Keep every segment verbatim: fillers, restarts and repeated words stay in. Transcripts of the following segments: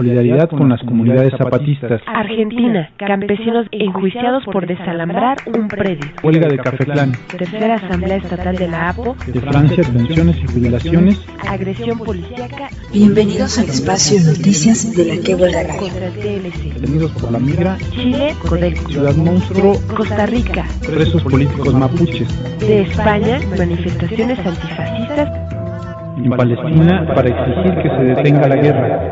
solidaridad con las comunidades zapatistas. Argentina, campesinos enjuiciados por desalambrar un predio. Huelga de Cafetlán. Tercera Asamblea Estatal de la A P O. De Francia, pensiones y jubilaciones. Agresión policíaca. Bienvenidos al espacio Noticias de la Que Huelga Radio. Contra el T L C. Detenidos por la migra. Chile, Codelco. Ciudad Monstruo. Costa Rica. Presos políticos mapuches. De España, manifestaciones antifascistas. En Palestina, para exigir que se detenga la guerra.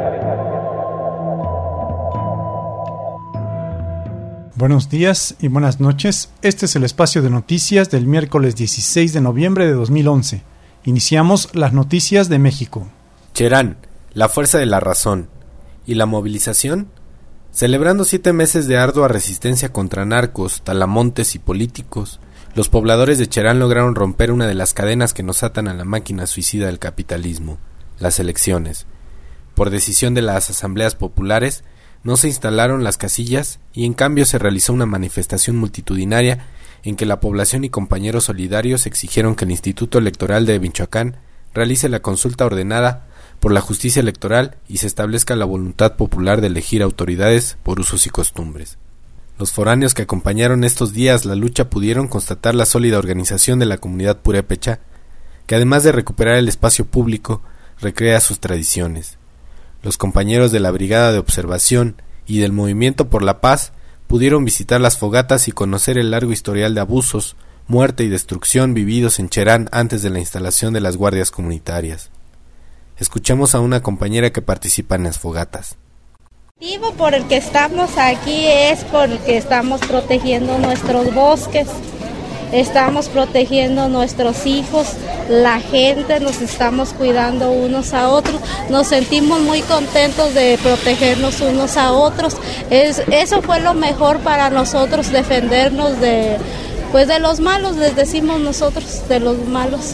Buenos días y buenas noches. Este es el espacio de noticias del miércoles dieciséis de noviembre de dos mil once. Iniciamos las noticias de México. Cherán, la fuerza de la razón. ¿Y la movilización? Celebrando siete meses de ardua resistencia contra narcos, talamontes y políticos, los pobladores de Cherán lograron romper una de las cadenas que nos atan a la máquina suicida del capitalismo, las elecciones. Por decisión de las asambleas populares, no se instalaron las casillas y en cambio se realizó una manifestación multitudinaria en que la población y compañeros solidarios exigieron que el Instituto Electoral de Michoacán realice la consulta ordenada por la justicia electoral y se establezca la voluntad popular de elegir autoridades por usos y costumbres. Los foráneos que acompañaron estos días la lucha pudieron constatar la sólida organización de la comunidad purépecha, que además de recuperar el espacio público, recrea sus tradiciones. Los compañeros de la Brigada de Observación y del Movimiento por la Paz pudieron visitar las fogatas y conocer el largo historial de abusos, muerte y destrucción vividos en Cherán antes de la instalación de las guardias comunitarias. Escuchemos a una compañera que participa en las fogatas. El motivo por el que estamos aquí es porque estamos protegiendo nuestros bosques, estamos protegiendo nuestros hijos, la gente, nos estamos cuidando unos a otros, nos sentimos muy contentos de protegernos unos a otros. Es, eso fue lo mejor para nosotros, defendernos de, pues de los malos, les decimos nosotros, de los malos.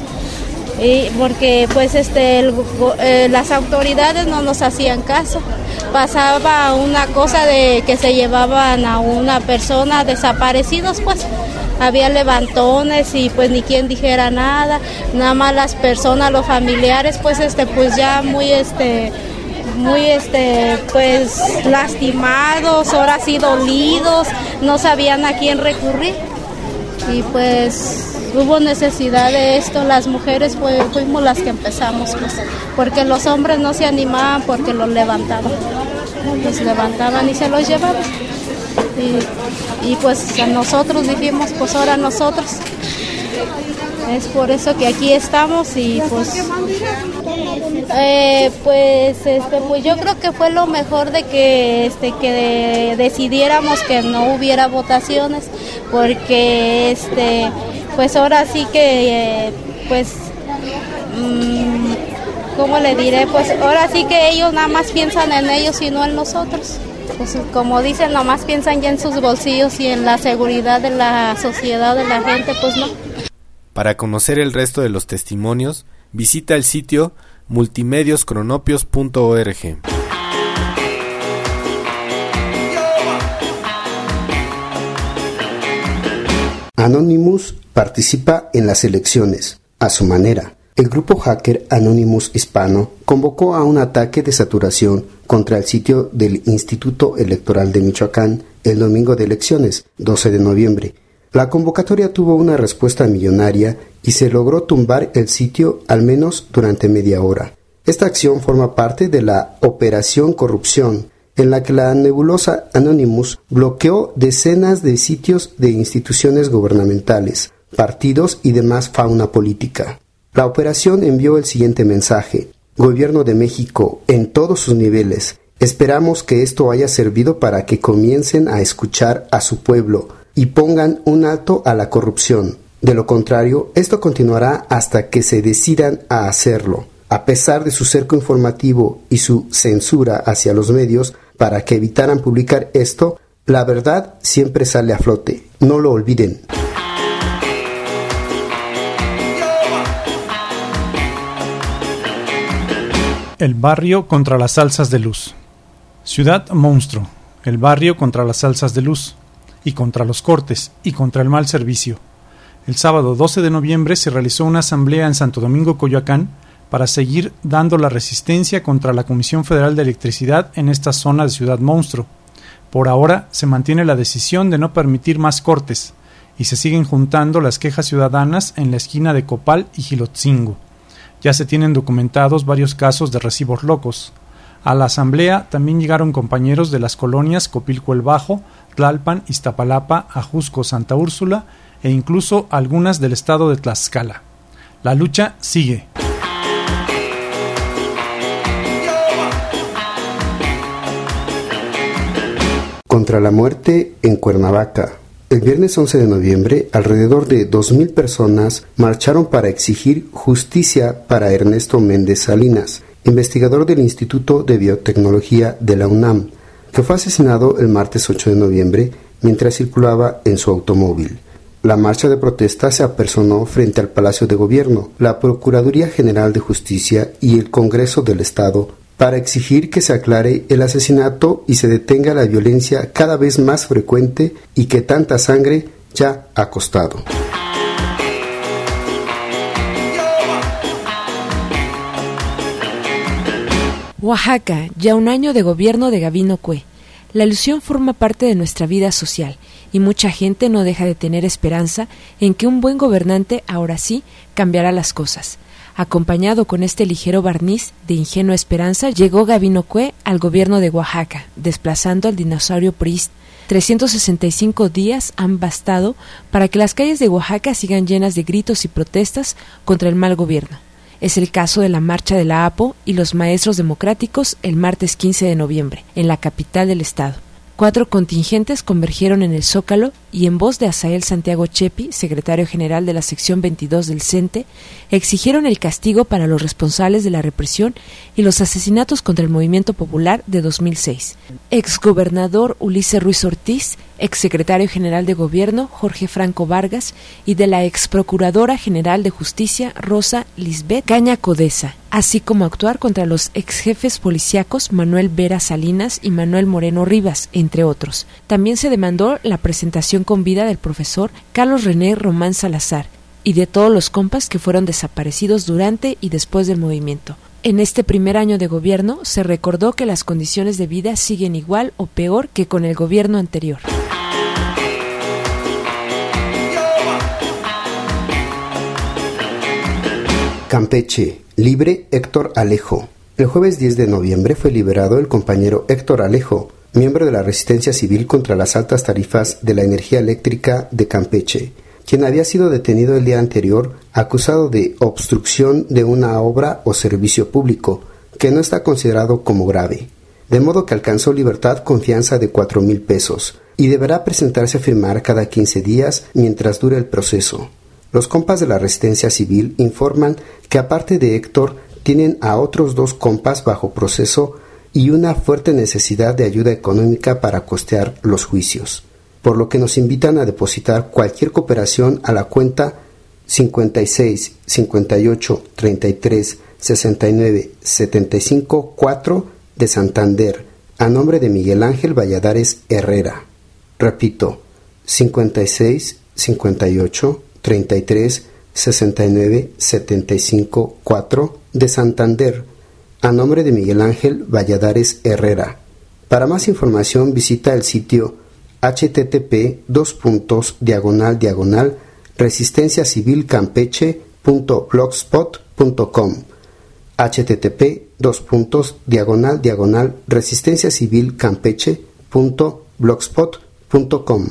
Y porque pues este el, eh, las autoridades no nos hacían caso. Pasaba una cosa de que se llevaban a una persona desaparecidos, pues había levantones y pues ni quien dijera nada, nada más las personas, los familiares, pues este pues ya muy este muy este pues lastimados, ahora sí dolidos, no sabían a quién recurrir y pues hubo necesidad de esto, las mujeres fue, fuimos las que empezamos, pues, porque los hombres no se animaban porque los levantaban, los levantaban y se los llevaban. Y, y pues a nosotros dijimos, pues ahora nosotros. Es por eso que aquí estamos y pues, eh, pues, este, pues yo creo que fue lo mejor de que, este, que de, decidiéramos que no hubiera votaciones, porque, este, pues ahora sí que, eh, pues, mmm, ¿cómo le diré? Pues ahora sí que ellos nada más piensan en ellos y no en nosotros. Pues como dicen, nada más piensan ya en sus bolsillos y en la seguridad de la sociedad, de la gente, pues no. Para conocer el resto de los testimonios, visita el sitio multimedioscronopios punto org. Anonymous participa en las elecciones, a su manera. El grupo hacker Anonymous Hispano convocó a un ataque de saturación contra el sitio del Instituto Electoral de Michoacán el domingo de elecciones, doce de noviembre. La convocatoria tuvo una respuesta millonaria y se logró tumbar el sitio al menos durante media hora. Esta acción forma parte de la Operación Corrupción, en la que la nebulosa Anonymous bloqueó decenas de sitios de instituciones gubernamentales, partidos y demás fauna política. La operación envió el siguiente mensaje: Gobierno de México, en todos sus niveles, esperamos que esto haya servido para que comiencen a escuchar a su pueblo y pongan un alto a la corrupción. De lo contrario, esto continuará hasta que se decidan a hacerlo. A pesar de su cerco informativo y su censura hacia los medios para que evitaran publicar esto, la verdad siempre sale a flote. No lo olviden. El barrio contra las alzas de luz. Ciudad Monstruo, el barrio contra las alzas de luz, y contra los cortes, y contra el mal servicio. El sábado doce de noviembre se realizó una asamblea en Santo Domingo, Coyoacán, para seguir dando la resistencia contra la Comisión Federal de Electricidad en esta zona de Ciudad Monstruo. Por ahora se mantiene la decisión de no permitir más cortes y se siguen juntando las quejas ciudadanas en la esquina de Copal y Gilotzingo. Ya se tienen documentados varios casos de recibos locos. A la asamblea también llegaron compañeros de las colonias Copilco el Bajo, Tlalpan, Iztapalapa, Ajusco, Santa Úrsula e incluso algunas del estado de Tlaxcala. La lucha sigue. Contra la muerte en Cuernavaca. El viernes once de noviembre, alrededor de dos mil personas marcharon para exigir justicia para Ernesto Méndez Salinas, investigador del Instituto de Biotecnología de la UNAM, que fue asesinado el martes ocho de noviembre mientras circulaba en su automóvil. La marcha de protesta se apersonó frente al Palacio de Gobierno, la Procuraduría General de Justicia y el Congreso del Estado para exigir que se aclare el asesinato y se detenga la violencia cada vez más frecuente y que tanta sangre ya ha costado. Oaxaca, ya un año de gobierno de Gabino Cue. La ilusión forma parte de nuestra vida social y mucha gente no deja de tener esperanza en que un buen gobernante ahora sí cambiará las cosas. Acompañado con este ligero barniz de ingenua esperanza, llegó Gabino Cue al gobierno de Oaxaca, desplazando al dinosaurio priista. trescientos sesenta y cinco días han bastado para que las calles de Oaxaca sigan llenas de gritos y protestas contra el mal gobierno. Es el caso de la marcha de la A P O y los maestros democráticos el martes quince de noviembre, en la capital del estado. Cuatro contingentes convergieron en el Zócalo y en voz de Asael Santiago Chepi, secretario general de la sección veintidós del CENTE, exigieron el castigo para los responsables de la represión y los asesinatos contra el Movimiento Popular de dos mil seis. Exgobernador Ulises Ruiz Ortiz, exsecretario general de Gobierno Jorge Franco Vargas y de la exprocuradora general de Justicia Rosa Lisbeth Caña Codesa, así como actuar contra los exjefes policíacos Manuel Vera Salinas y Manuel Moreno Rivas, entre otros. También se demandó la presentación con vida del profesor Carlos René Román Salazar y de todos los compas que fueron desaparecidos durante y después del movimiento. En este primer año de gobierno se recordó que las condiciones de vida siguen igual o peor que con el gobierno anterior. Campeche, libre Héctor Alejo. El jueves diez de noviembre fue liberado el compañero Héctor Alejo, miembro de la Resistencia Civil contra las altas tarifas de la energía eléctrica de Campeche, quien había sido detenido el día anterior acusado de obstrucción de una obra o servicio público, que no está considerado como grave, de modo que alcanzó libertad con fianza de cuatro mil pesos y deberá presentarse a firmar cada quince días mientras dure el proceso. Los compas de la Resistencia Civil informan que aparte de Héctor, tienen a otros dos compas bajo proceso y una fuerte necesidad de ayuda económica para costear los juicios, por lo que nos invitan a depositar cualquier cooperación a la cuenta cincuenta y seis, cincuenta y ocho, treinta y tres, sesenta y nueve, setenta y cinco, cuatro de Santander, a nombre de Miguel Ángel Valladares Herrera. Repito, cincuenta y seis, cincuenta y ocho, treinta y tres, sesenta y nueve, setenta y cinco, cuatro de Santander, a nombre de Miguel Ángel Valladares Herrera. Para más información visita el sitio http dos puntos diagonal diagonal resistencia civil campeche punto blogspot punto com http dos puntos diagonal diagonal resistencia civil campeche punto blogspot punto com.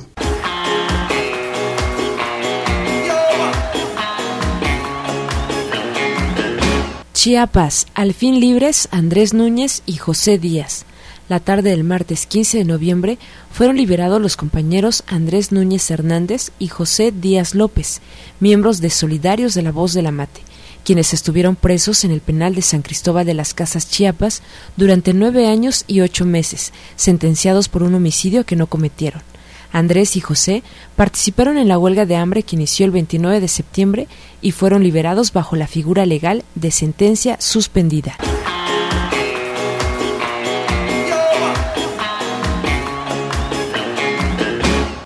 Chiapas, al fin libres Andrés Núñez y José Díaz. La tarde del martes quince de noviembre fueron liberados los compañeros Andrés Núñez Hernández y José Díaz López, miembros de Solidarios de la Voz de la Mate, quienes estuvieron presos en el penal de San Cristóbal de las Casas, Chiapas, durante nueve años y ocho meses, sentenciados por un homicidio que no cometieron. Andrés y José participaron en la huelga de hambre que inició el veintinueve de septiembre y fueron liberados bajo la figura legal de sentencia suspendida.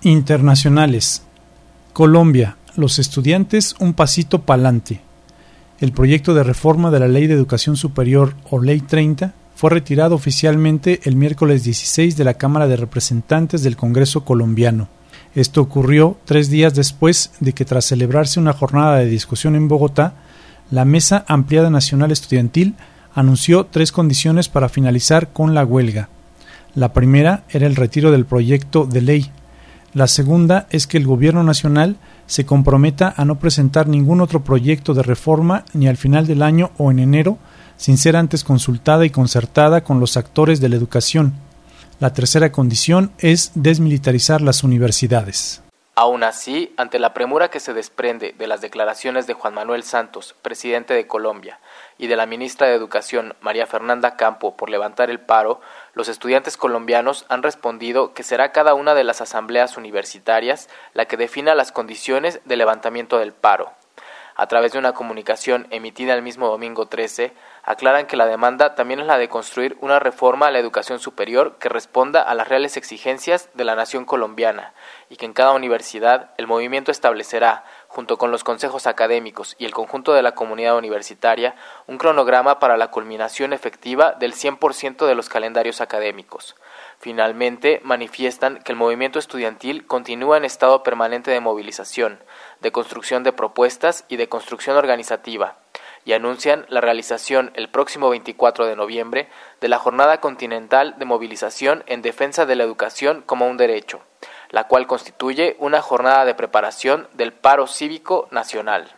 Internacionales. Colombia, los estudiantes un pasito pa'lante. el proyecto de reforma de la Ley de Educación Superior o Ley treinta fue retirado oficialmente el miércoles dieciséis de la Cámara de Representantes del Congreso colombiano. Esto ocurrió tres días después de que, tras celebrarse una jornada de discusión en Bogotá, la Mesa Ampliada Nacional Estudiantil anunció tres condiciones para finalizar con la huelga. La primera era el retiro del proyecto de ley. La segunda es que el Gobierno Nacional se comprometa a no presentar ningún otro proyecto de reforma ni al final del año o en enero, sin ser antes consultada y concertada con los actores de la educación. La tercera condición es desmilitarizar las universidades. Aún así, ante la premura que se desprende de las declaraciones de Juan Manuel Santos, presidente de Colombia, y de la ministra de Educación, María Fernanda Campo, por levantar el paro, los estudiantes colombianos han respondido que será cada una de las asambleas universitarias la que defina las condiciones de levantamiento del paro. A través de una comunicación emitida el mismo domingo trece, aclaran que la demanda también es la de construir una reforma a la educación superior que responda a las reales exigencias de la nación colombiana y que en cada universidad el movimiento establecerá, junto con los consejos académicos y el conjunto de la comunidad universitaria, un cronograma para la culminación efectiva del cien por ciento de los calendarios académicos. Finalmente, manifiestan que el movimiento estudiantil continúa en estado permanente de movilización, de construcción de propuestas y de construcción organizativa, y anuncian la realización el próximo veinticuatro de noviembre de la Jornada Continental de Movilización en Defensa de la Educación como un Derecho, la cual constituye una jornada de preparación del paro cívico nacional.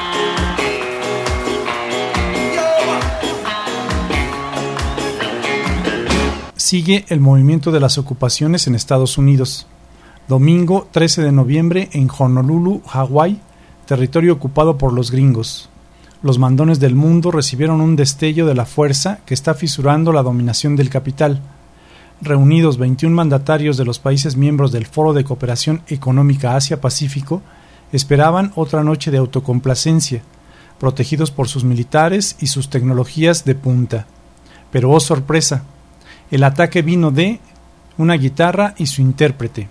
Sigue el movimiento de las ocupaciones en Estados Unidos. Domingo trece de noviembre en Honolulu, Hawái, territorio ocupado por los gringos. Los mandones del mundo recibieron un destello de la fuerza que está fisurando la dominación del capital. Reunidos veintiún mandatarios de los países miembros del Foro de Cooperación Económica Asia-Pacífico, esperaban otra noche de autocomplacencia, protegidos por sus militares y sus tecnologías de punta. Pero oh sorpresa, el ataque vino de una guitarra y su intérprete.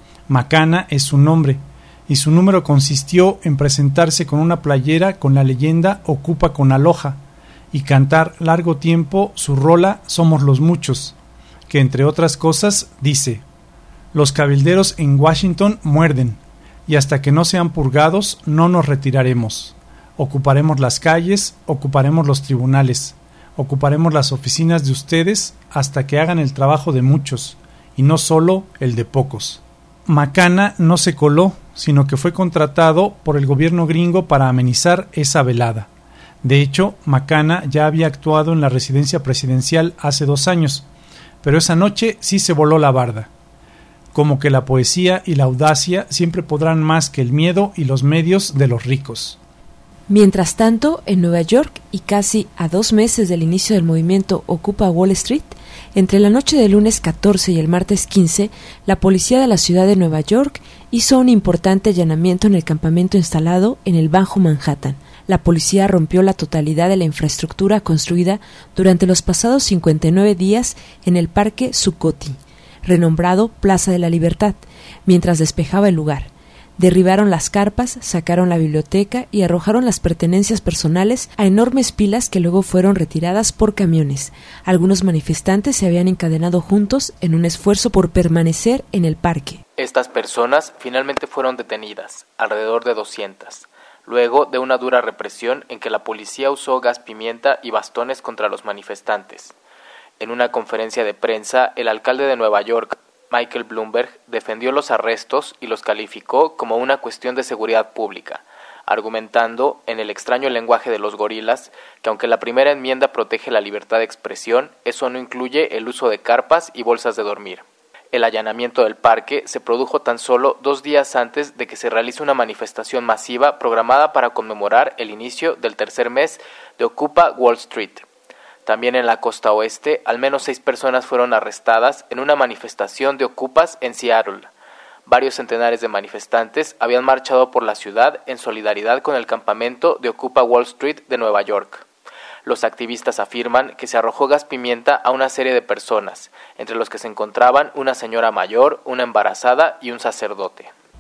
Macana es su nombre, y su número consistió en presentarse con una playera con la leyenda Ocupa con Aloha y cantar largo tiempo su rola Somos los Muchos, que entre otras cosas dice: los cabilderos en Washington muerden, y hasta que no sean purgados no nos retiraremos. Ocuparemos las calles, ocuparemos los tribunales, ocuparemos las oficinas de ustedes hasta que hagan el trabajo de muchos, y no solo el de pocos. Macana no se coló, sino que fue contratado por el gobierno gringo para amenizar esa velada. De hecho, Macana ya había actuado en la residencia presidencial hace dos años, pero esa noche sí se voló la barda. Como que la poesía y la audacia siempre podrán más que el miedo y los medios de los ricos. Mientras tanto, en Nueva York, y casi a dos meses del inicio del movimiento Ocupa Wall Street, entre la noche del lunes catorce y el martes quince, la policía de la ciudad de Nueva York hizo un importante allanamiento en el campamento instalado en el Bajo Manhattan. La policía rompió la totalidad de la infraestructura construida durante los pasados cincuenta y nueve días en el Parque Zuccotti, renombrado Plaza de la Libertad, mientras despejaba el lugar. Derribaron las carpas, sacaron la biblioteca y arrojaron las pertenencias personales a enormes pilas que luego fueron retiradas por camiones. Algunos manifestantes se habían encadenado juntos en un esfuerzo por permanecer en el parque. Estas personas finalmente fueron detenidas, alrededor de doscientas, luego de una dura represión en que la policía usó gas pimienta y bastones contra los manifestantes. En una conferencia de prensa, el alcalde de Nueva York, Michael Bloomberg, defendió los arrestos y los calificó como una cuestión de seguridad pública, argumentando, en el extraño lenguaje de los gorilas, que aunque la primera enmienda protege la libertad de expresión, eso no incluye el uso de carpas y bolsas de dormir. El allanamiento del parque se produjo tan solo dos días antes de que se realice una manifestación masiva programada para conmemorar el inicio del tercer mes de Ocupa Wall Street. También en la costa oeste, al menos seis personas fueron arrestadas en una manifestación de ocupas en Seattle. Varios centenares de manifestantes habían marchado por la ciudad en solidaridad con el campamento de Ocupa Wall Street de Nueva York. Los activistas afirman que se arrojó gas pimienta a una serie de personas, entre los que se encontraban una señora mayor, una embarazada y un sacerdote.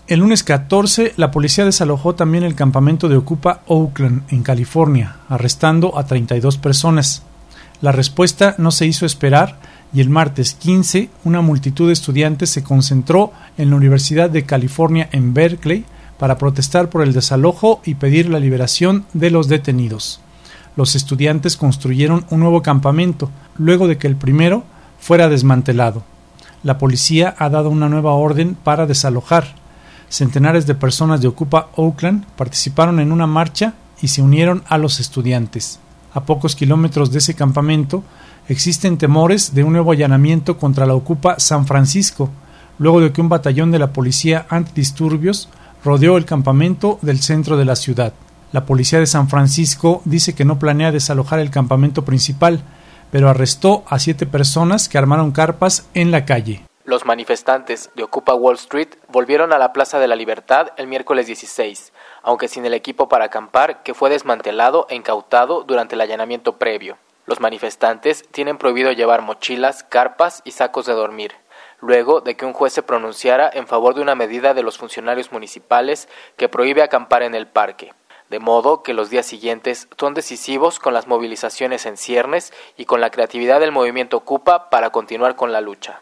El lunes catorce, la policía desalojó también el campamento de Ocupa Oakland, en California, arrestando a treinta y dos personas. La respuesta no se hizo esperar y el martes quince, una multitud de estudiantes se concentró en la Universidad de California en Berkeley para protestar por el desalojo y pedir la liberación de los detenidos. Los estudiantes construyeron un nuevo campamento, luego de que el primero fuera desmantelado. La policía ha dado una nueva orden para desalojar. Centenares de personas de Ocupa Oakland participaron en una marcha y se unieron a los estudiantes. A pocos kilómetros de ese campamento existen temores de un nuevo allanamiento contra la Ocupa San Francisco, luego de que un batallón de la policía antidisturbios rodeó el campamento del centro de la ciudad. La policía de San Francisco dice que no planea desalojar el campamento principal, pero arrestó a siete personas que armaron carpas en la calle. Los manifestantes de Ocupa Wall Street volvieron a la Plaza de la Libertad el miércoles dieciséis, aunque sin el equipo para acampar que fue desmantelado e incautado durante el allanamiento previo. Los manifestantes tienen prohibido llevar mochilas, carpas y sacos de dormir, luego de que un juez se pronunciara en favor de una medida de los funcionarios municipales que prohíbe acampar en el parque. De modo que los días siguientes son decisivos con las movilizaciones en ciernes y con la creatividad del movimiento Ocupa para continuar con la lucha.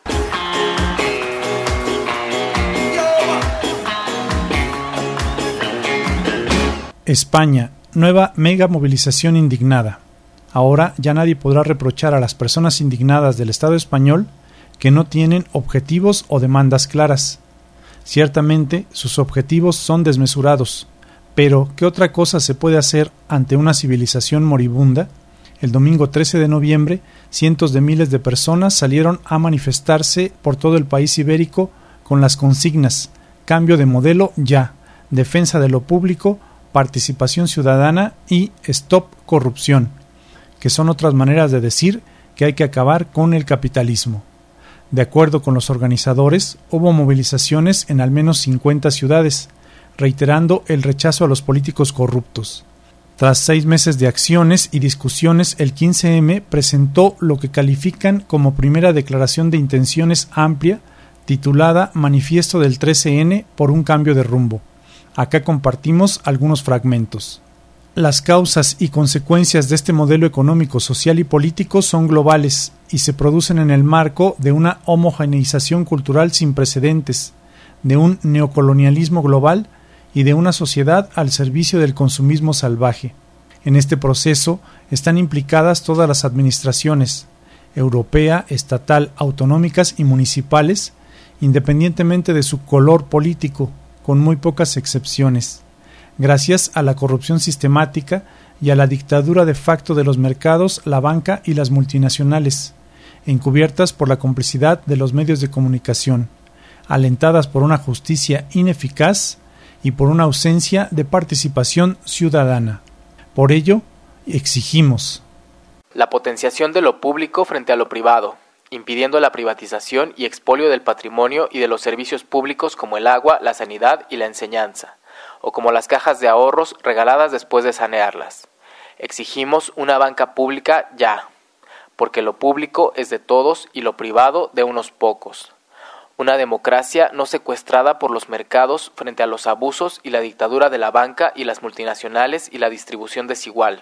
España, nueva mega movilización indignada. Ahora ya nadie podrá reprochar a las personas indignadas del Estado español que no tienen objetivos o demandas claras. Ciertamente, sus objetivos son desmesurados, pero ¿qué otra cosa se puede hacer ante una civilización moribunda? El domingo trece de noviembre, cientos de miles de personas salieron a manifestarse por todo el país ibérico con las consignas: cambio de modelo ya, defensa de lo público, participación ciudadana y stop corrupción, que son otras maneras de decir que hay que acabar con el capitalismo. De acuerdo con los organizadores, hubo movilizaciones en al menos cincuenta ciudades, reiterando el rechazo a los políticos corruptos. Tras seis meses de acciones y discusiones, el quince eme presentó lo que califican como primera declaración de intenciones amplia, titulada Manifiesto del trece ene por un cambio de rumbo. Acá compartimos algunos fragmentos. Las causas y consecuencias de este modelo económico, social y político son globales y se producen en el marco de una homogeneización cultural sin precedentes, de un neocolonialismo global y de una sociedad al servicio del consumismo salvaje. En este proceso están implicadas todas las administraciones, europea, estatal, autonómicas y municipales, independientemente de su color político, con muy pocas excepciones. Gracias a la corrupción sistemática y a la dictadura de facto de los mercados, la banca y las multinacionales, encubiertas por la complicidad de los medios de comunicación, alentadas por una justicia ineficaz y por una ausencia de participación ciudadana. Por ello, exigimos la potenciación de lo público frente a lo privado, impidiendo la privatización y expolio del patrimonio y de los servicios públicos como el agua, la sanidad y la enseñanza, o como las cajas de ahorros regaladas después de sanearlas. Exigimos una banca pública ya, porque lo público es de todos y lo privado de unos pocos. Una democracia no secuestrada por los mercados frente a los abusos y la dictadura de la banca y las multinacionales y la distribución desigual.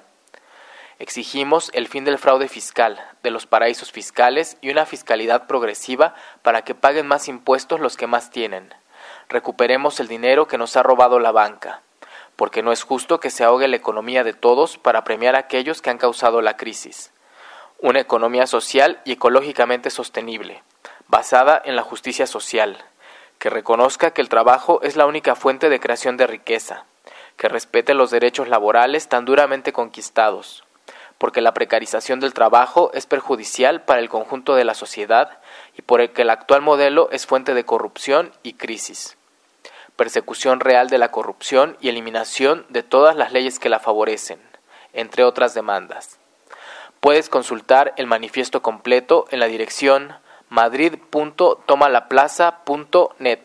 Exigimos el fin del fraude fiscal, de los paraísos fiscales y una fiscalidad progresiva para que paguen más impuestos los que más tienen. Recuperemos el dinero que nos ha robado la banca, porque no es justo que se ahogue la economía de todos para premiar a aquellos que han causado la crisis. Una economía social y ecológicamente sostenible, basada en la justicia social, que reconozca que el trabajo es la única fuente de creación de riqueza, que respete los derechos laborales tan duramente conquistados, porque la precarización del trabajo es perjudicial para el conjunto de la sociedad y porque el actual modelo es fuente de corrupción y crisis. Persecución real de la corrupción y eliminación de todas las leyes que la favorecen, entre otras demandas. Puedes consultar el manifiesto completo en la dirección madrid punto tomalaplaza punto net.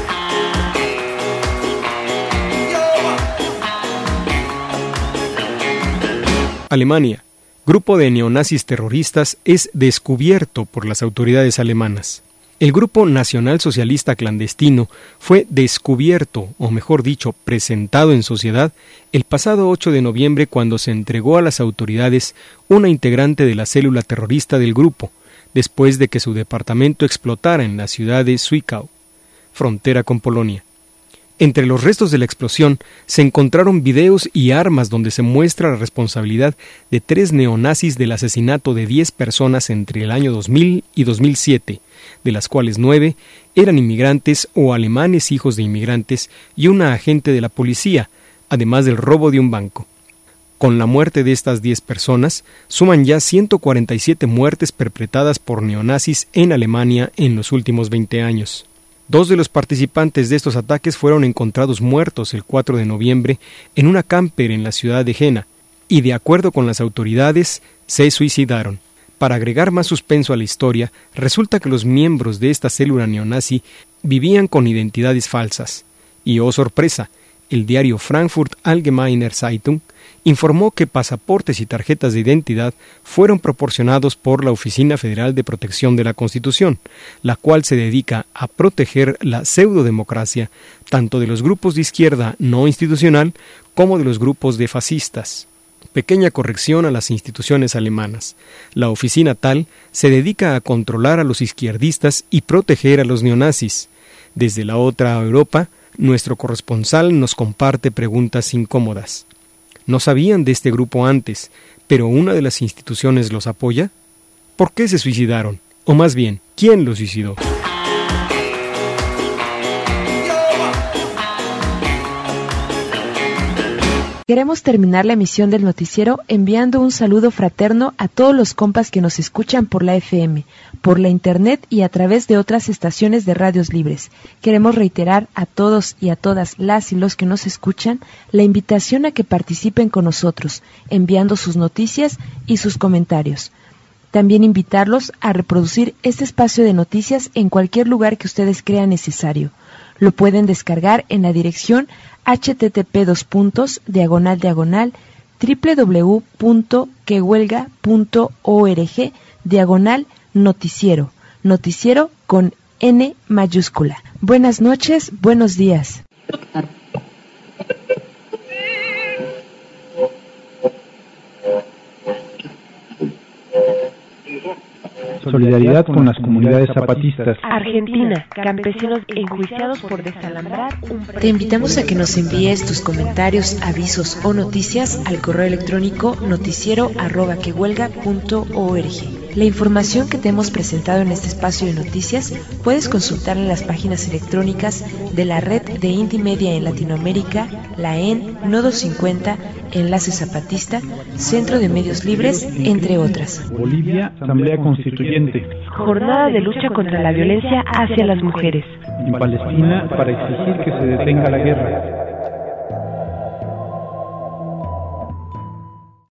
Alemania. Grupo de neonazis terroristas es descubierto por las autoridades alemanas. El Grupo Nacional Socialista Clandestino fue descubierto, o mejor dicho, presentado en sociedad, el pasado ocho de noviembre cuando se entregó a las autoridades una integrante de la célula terrorista del grupo, después de que su departamento explotara en la ciudad de Zwickau, frontera con Polonia. Entre los restos de la explosión se encontraron videos y armas donde se muestra la responsabilidad de tres neonazis del asesinato de diez personas entre el año dos mil y dos mil siete, de las cuales nueve eran inmigrantes o alemanes hijos de inmigrantes y una agente de la policía, además del robo de un banco. Con la muerte de estas diez personas, suman ya ciento cuarenta y siete muertes perpetradas por neonazis en Alemania en los últimos veinte años. Dos de los participantes de estos ataques fueron encontrados muertos el cuatro de noviembre en una camper en la ciudad de Jena, y de acuerdo con las autoridades, se suicidaron. Para agregar más suspenso a la historia, resulta que los miembros de esta célula neonazi vivían con identidades falsas. Y oh sorpresa, el diario Frankfurt Allgemeine Zeitung informó que pasaportes y tarjetas de identidad fueron proporcionados por la Oficina Federal de Protección de la Constitución, la cual se dedica a proteger la pseudodemocracia tanto de los grupos de izquierda no institucional como de los grupos de fascistas. Pequeña corrección a las instituciones alemanas. La oficina tal se dedica a controlar a los izquierdistas y proteger a los neonazis. Desde la otra Europa, nuestro corresponsal nos comparte preguntas incómodas. ¿No sabían de este grupo antes, pero una de las instituciones los apoya? ¿Por qué se suicidaron? O más bien, ¿quién los suicidó? Queremos terminar la emisión del noticiero enviando un saludo fraterno a todos los compas que nos escuchan por la F M, por la internet y a través de otras estaciones de radios libres. Queremos reiterar a todos y a todas las y los que nos escuchan la invitación a que participen con nosotros, enviando sus noticias y sus comentarios. También invitarlos a reproducir este espacio de noticias en cualquier lugar que ustedes crean necesario. Lo pueden descargar en la dirección http dos puntos diagonal diagonal www punto que huelga punto org diagonal noticiero, noticiero con N mayúscula. Buenas noches, buenos días. Solidaridad con las comunidades zapatistas. Argentina, campesinos enjuiciados por desalambrar un predio. Te invitamos a que nos envíes tus comentarios, avisos o noticias al correo electrónico noticiero arroba que huelga punto org. La información que te hemos presentado en este espacio de noticias puedes consultarla en las páginas electrónicas de la Red de Indie Media en Latinoamérica, la E N, Nodo cincuenta, Enlace Zapatista, Centro de Medios Libres, entre otras. Bolivia, Asamblea Constituyente. Jornada de lucha contra la violencia hacia las mujeres. En Palestina, para exigir que se detenga la guerra.